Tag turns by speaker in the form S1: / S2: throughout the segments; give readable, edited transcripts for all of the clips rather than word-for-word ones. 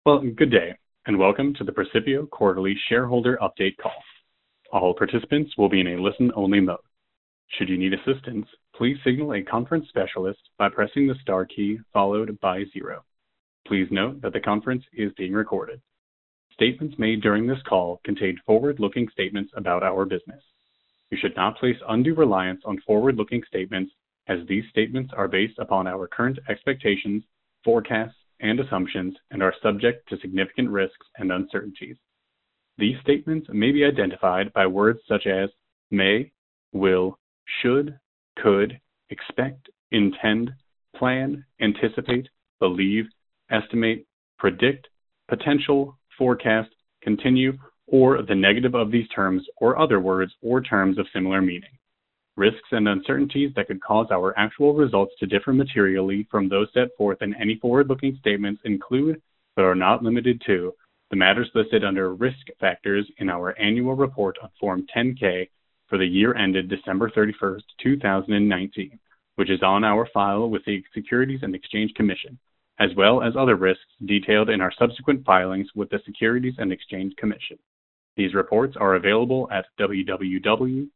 S1: Well, good day, and welcome to the Precipio Quarterly Shareholder Update Call. All participants will be in a listen-only mode. Should you need assistance, please signal a conference specialist by pressing the star key followed by 0. Please note that the conference is being recorded. Statements made during this call contain forward-looking statements about our business. You should not place undue reliance on forward-looking statements, as these statements are based upon our current expectations, forecasts, and assumptions and are subject to significant risks and uncertainties. These statements may be identified by words such as may, will, should, could, expect, intend, plan, anticipate, believe, estimate, predict, potential, forecast, continue, or the negative of these terms or other words or terms of similar meaning. Risks and uncertainties that could cause our actual results to differ materially from those set forth in any forward-looking statements include, but are not limited to, the matters listed under Risk Factors in our annual report on Form 10-K for the year ended December 31st, 2019, which is on our file with the Securities and Exchange Commission, as well as other risks detailed in our subsequent filings with the Securities and Exchange Commission. These reports are available at www.sec.gov.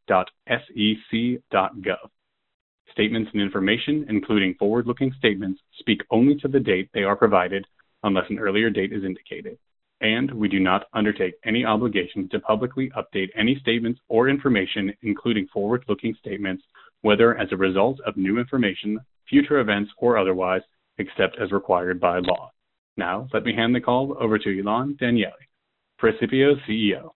S1: Statements and information, including forward-looking statements, speak only to the date they are provided, unless an earlier date is indicated, and we do not undertake any obligation to publicly update any statements or information, including forward-looking statements, whether as a result of new information, future events, or otherwise, except as required by law. Now, let me hand the call over to Ilan Danieli, Precipio's CEO.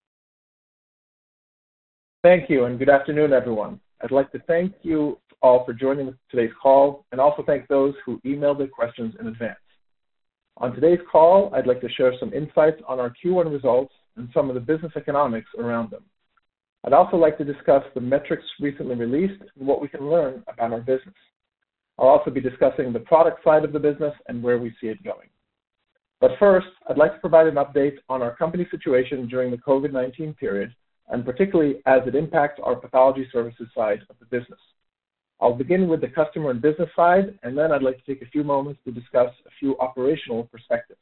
S2: Thank you, and good afternoon, everyone. I'd like to thank you all for joining today's call, and also thank those who emailed their questions in advance. On today's call, I'd like to share some insights on our Q1 results and some of the business economics around them. I'd also like to discuss the metrics recently released and what we can learn about our business. I'll also be discussing the product side of the business and where we see it going. But first, I'd like to provide an update on our company situation during the COVID-19 period, and particularly as it impacts our pathology services side of the business. I'll begin with the customer and business side, and then I'd like to take a few moments to discuss a few operational perspectives.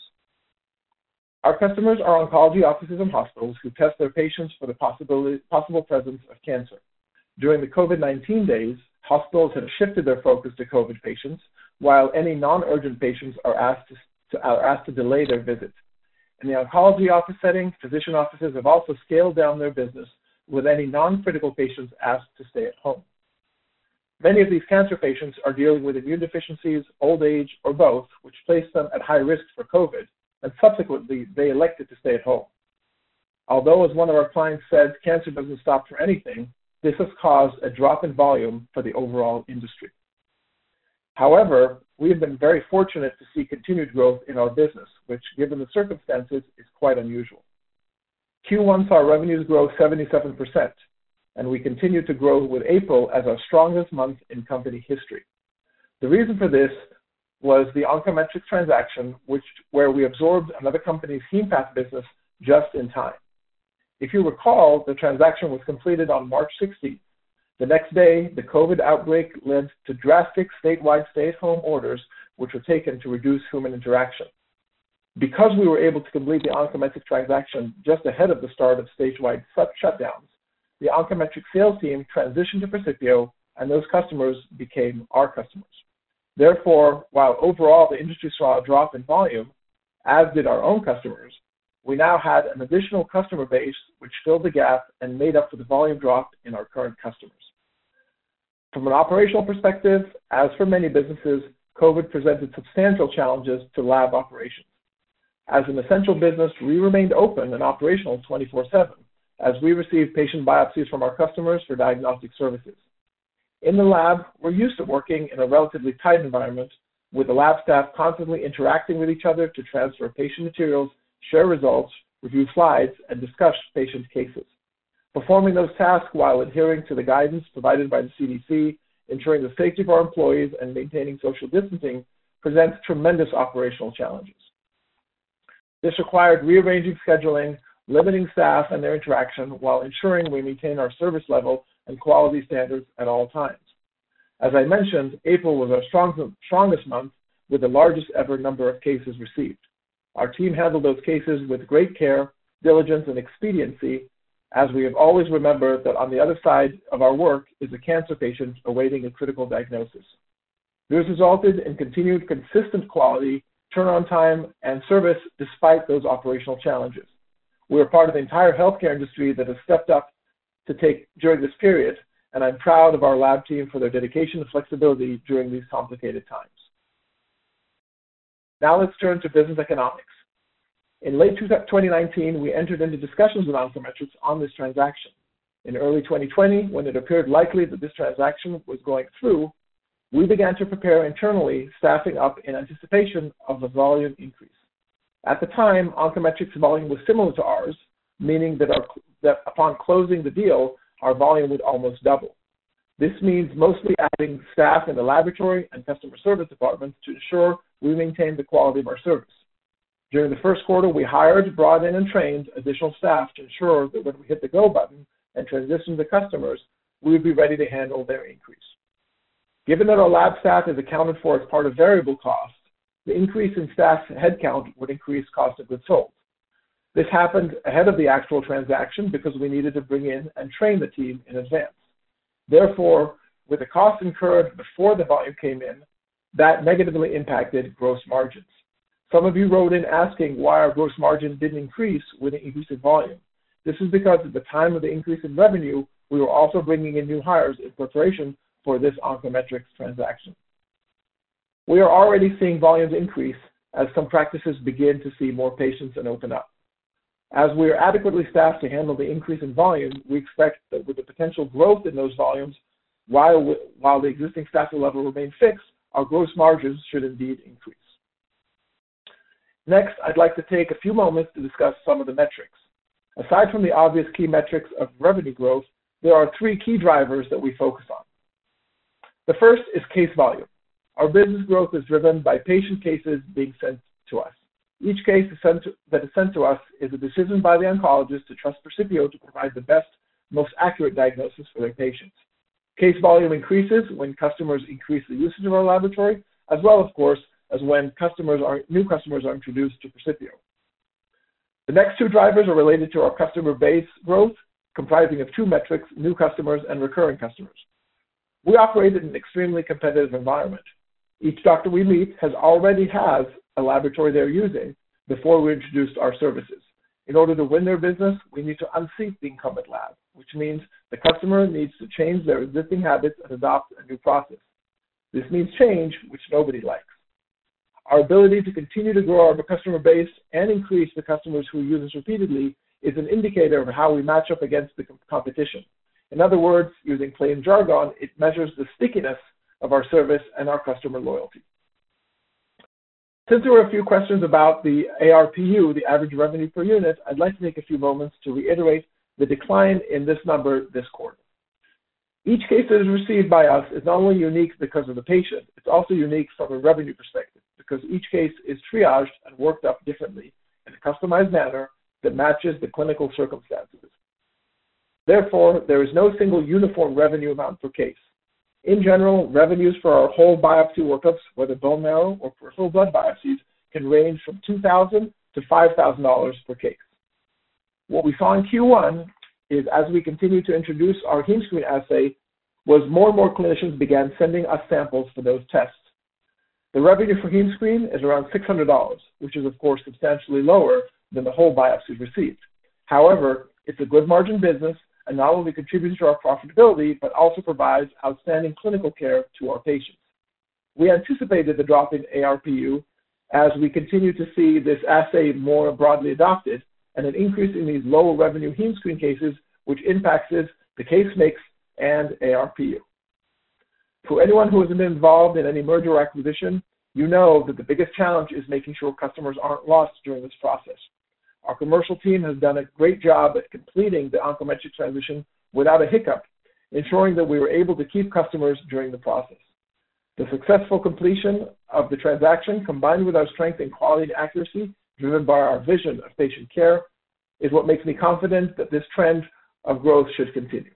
S2: Our customers are oncology offices and hospitals who test their patients for the possible presence of cancer. During the COVID-19 days, hospitals have shifted their focus to COVID patients, while any non-urgent patients are asked to delay their visits. In the oncology office setting, physician offices have also scaled down their business, with any non-critical patients asked to stay at home. Many of these cancer patients are dealing with immune deficiencies, old age, or both, which place them at high risk for COVID, and subsequently, they elected to stay at home. Although, as one of our clients said, cancer doesn't stop for anything, this has caused a drop in volume for the overall industry. However, we have been very fortunate to see continued growth in our business, which, given the circumstances, is quite unusual. Q1 saw revenues grow 77%, and we continued to grow with April as our strongest month in company history. The reason for this was the Oncometrics transaction, where we absorbed another company's HemePath business just in time. If you recall, the transaction was completed on March 16th. The next day, the COVID outbreak led to drastic statewide stay-at-home orders, which were taken to reduce human interaction. Because we were able to complete the Oncometrics transaction just ahead of the start of statewide shutdowns, the Oncometrics sales team transitioned to Precipio, and those customers became our customers. Therefore, while overall the industry saw a drop in volume, as did our own customers, we now had an additional customer base which filled the gap and made up for the volume drop in our current customers. From an operational perspective, as for many businesses, COVID presented substantial challenges to lab operations. As an essential business, we remained open and operational 24/7, as we received patient biopsies from our customers for diagnostic services. In the lab, we're used to working in a relatively tight environment, with the lab staff constantly interacting with each other to transfer patient materials, share results, review slides, and discuss patient cases. Performing those tasks while adhering to the guidance provided by the CDC, ensuring the safety of our employees, and maintaining social distancing presents tremendous operational challenges. This required rearranging scheduling, limiting staff and their interaction, while ensuring we maintain our service level and quality standards at all times. As I mentioned, April was our strongest month, with the largest ever number of cases received. Our team handled those cases with great care, diligence, and expediency, as we have always remembered that on the other side of our work is a cancer patient awaiting a critical diagnosis. This resulted in continued consistent quality, turnaround time, and service despite those operational challenges. We are part of the entire healthcare industry that has stepped up to take during this period, and I'm proud of our lab team for their dedication and flexibility during these complicated times. Now let's turn to business economics. In late 2019, we entered into discussions with Oncometrics on this transaction. In early 2020, when it appeared likely that this transaction was going through, we began to prepare internally, staffing up in anticipation of the volume increase. At the time, Oncometrics' volume was similar to ours, meaning that upon closing the deal, our volume would almost double. This means mostly adding staff in the laboratory and customer service departments to ensure we maintain the quality of our service. During the first quarter, we hired, brought in, and trained additional staff to ensure that when we hit the go button and transition to customers, we would be ready to handle their increase. Given that our lab staff is accounted for as part of variable costs, the increase in staff headcount would increase cost of goods sold. This happened ahead of the actual transaction because we needed to bring in and train the team in advance. Therefore, with the costs incurred before the volume came in, that negatively impacted gross margins. Some of you wrote in asking why our gross margins didn't increase with the increase in volume. This is because at the time of the increase in revenue, we were also bringing in new hires in preparation for this Oncometrics transaction. We are already seeing volumes increase as some practices begin to see more patients and open up. As we are adequately staffed to handle the increase in volume, we expect that with the potential growth in those volumes, while the existing staffing level remains fixed, our gross margins should indeed increase. Next, I'd like to take a few moments to discuss some of the metrics. Aside from the obvious key metrics of revenue growth, there are three key drivers that we focus on. The first is case volume. Our business growth is driven by patient cases being sent to us. Each case that is sent to us is a decision by the oncologist to trust Precipio to provide the best, most accurate diagnosis for their patients. Case volume increases when customers increase the usage of our laboratory, as well, of course, as when new customers are introduced to Precipio. The next two drivers are related to our customer base growth, comprising of two metrics, new customers and recurring customers. We operate in an extremely competitive environment. Each doctor we meet already has a laboratory they're using before we introduced our services. In order to win their business, we need to unseat the incumbent lab, which means the customer needs to change their existing habits and adopt a new process. This means change, which nobody likes. Our ability to continue to grow our customer base and increase the customers who use us repeatedly is an indicator of how we match up against the competition. In other words, using plain jargon, it measures the stickiness of our service and our customer loyalty. Since there were a few questions about the ARPU, the average revenue per unit, I'd like to take a few moments to reiterate the decline in this number this quarter. Each case that is received by us is not only unique because of the patient, it's also unique from a revenue perspective because each case is triaged and worked up differently in a customized manner that matches the clinical circumstances. Therefore, there is no single uniform revenue amount per case. In general, revenues for our whole biopsy workups, whether bone marrow or peripheral blood biopsies, can range from $2,000 to $5,000 per case. What we saw in Q1 is as we continue to introduce our HemeScreen assay, was more and more clinicians began sending us samples for those tests. The revenue for HemeScreen is around $600, which is of course substantially lower than the whole biopsies received. However, it's a good margin business and not only contributes to our profitability, but also provides outstanding clinical care to our patients. We anticipated the drop in ARPU as we continue to see this assay more broadly adopted and an increase in these low revenue HemeScreen cases, which impacts the case mix and ARPU. For anyone who has been involved in any merger or acquisition, you know that the biggest challenge is making sure customers aren't lost during this process. Our commercial team has done a great job at completing the Oncometrics transition without a hiccup, ensuring that we were able to keep customers during the process. The successful completion of the transaction, combined with our strength in quality and accuracy, driven by our vision of patient care, is what makes me confident that this trend of growth should continue.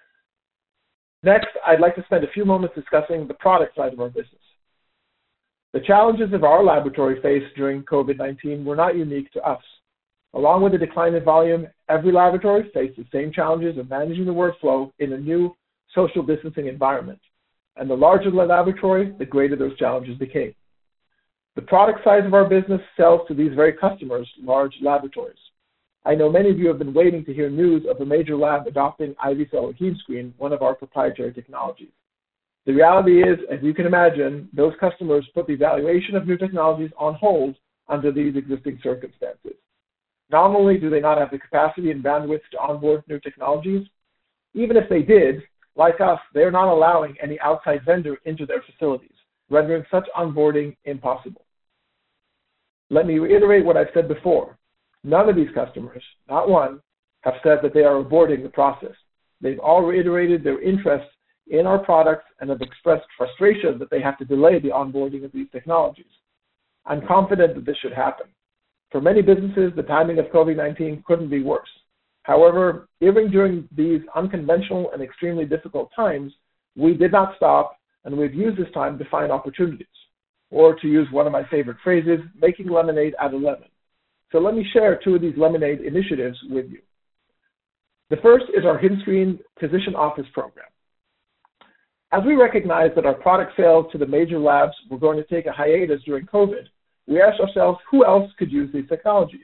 S2: Next, I'd like to spend a few moments discussing the product side of our business. The challenges of our laboratory faced during COVID-19 were not unique to us. Along with the decline in volume, every laboratory faced the same challenges of managing the workflow in a new social distancing environment. And the larger the laboratory, the greater those challenges became. The product size of our business sells to these very customers, large laboratories. I know many of you have been waiting to hear news of a major lab adopting IVCell or HemeScreen, one of our proprietary technologies. The reality is, as you can imagine, those customers put the evaluation of new technologies on hold under these existing circumstances. Not only do they not have the capacity and bandwidth to onboard new technologies, even if they did, like us, they're not allowing any outside vendor into their facilities, rendering such onboarding impossible. Let me reiterate what I've said before. None of these customers, not one, have said that they are aborting the process. They've all reiterated their interest in our products and have expressed frustration that they have to delay the onboarding of these technologies. I'm confident that this should happen. For many businesses, the timing of COVID-19 couldn't be worse. However, even during these unconventional and extremely difficult times, we did not stop, and we've used this time to find opportunities, or to use one of my favorite phrases, making lemonade out of lemon. So let me share two of these lemonade initiatives with you. The first is our HemeScreen Physician Office Program. As we recognize that our product sales to the major labs were going to take a hiatus during COVID, we asked ourselves who else could use these technologies.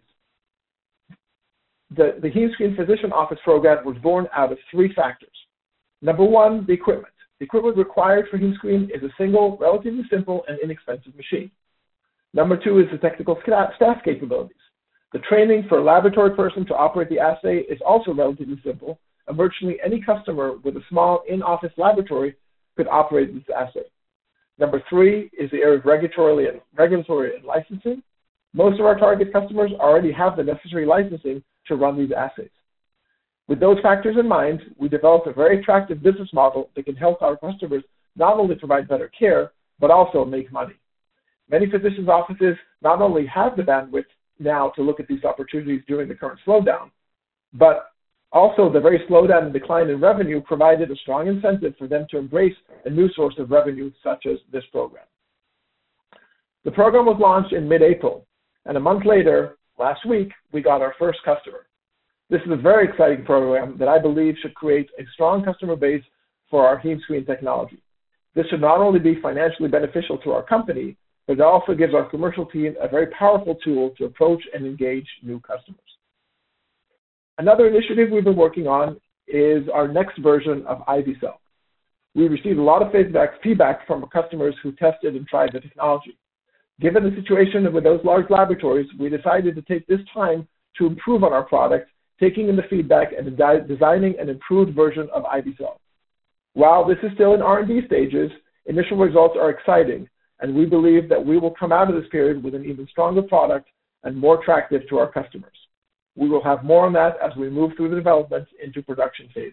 S2: The HemeScreen Physician Office Program was born out of three factors. Number one, the equipment. The equipment required for HemeScreen is a single, relatively simple, and inexpensive machine. Number two is the technical staff capabilities. The training for a laboratory person to operate the assay is also relatively simple, and virtually any customer with a small in-office laboratory could operate this assay. Number three is the area of regulatory and licensing. Most of our target customers already have the necessary licensing to run these assays. With those factors in mind, we developed a very attractive business model that can help our customers not only provide better care, but also make money. Many physicians' offices not only have the bandwidth now to look at these opportunities during the current slowdown, but also the very slowdown and decline in revenue provided a strong incentive for them to embrace a new source of revenue such as this program. The program was launched in mid-April, and a month later, last week, we got our first customer. This is a very exciting program that I believe should create a strong customer base for our HemeScreen technology. This should not only be financially beneficial to our company, but it also gives our commercial team a very powerful tool to approach and engage new customers. Another initiative we've been working on is our next version of IVCell. We received a lot of feedback from customers who tested and tried the technology. Given the situation with those large laboratories, we decided to take this time to improve on our product, taking in the feedback and designing an improved version of IVCell. While this is still in R&D stages, initial results are exciting, and we believe that we will come out of this period with an even stronger product and more attractive to our customers. We will have more on that as we move through the development into production phases.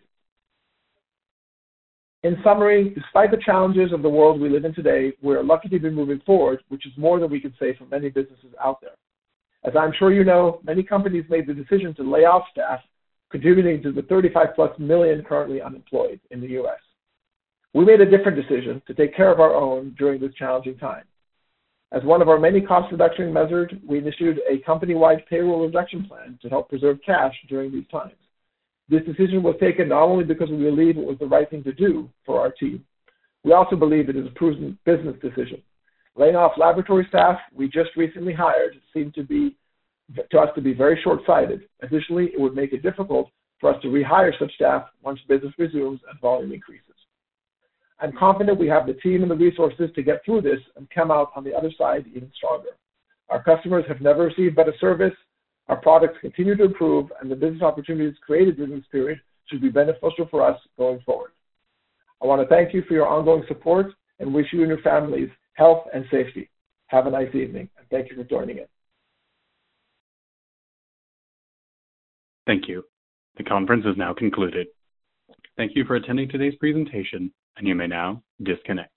S2: In summary, despite the challenges of the world we live in today, we are lucky to be moving forward, which is more than we can say for many businesses out there. As I'm sure you know, many companies made the decision to lay off staff, contributing to the 35+ million currently unemployed in the U.S. We made a different decision to take care of our own during this challenging time. As one of our many cost reduction measures, we initiated a company-wide payroll reduction plan to help preserve cash during these times. This decision was taken not only because we believe it was the right thing to do for our team, we also believe it is a prudent business decision. Laying off laboratory staff we just recently hired seemed to us to be very short-sighted. Additionally, it would make it difficult for us to rehire such staff once business resumes and volume increases. I'm confident we have the team and the resources to get through this and come out on the other side even stronger. Our customers have never received better service, our products continue to improve, and the business opportunities created during this period should be beneficial for us going forward. I want to thank you for your ongoing support and wish you and your families health and safety. Have a nice evening, and thank you for joining in.
S1: Thank you. The conference is now concluded. Thank you for attending today's presentation, and you may now disconnect.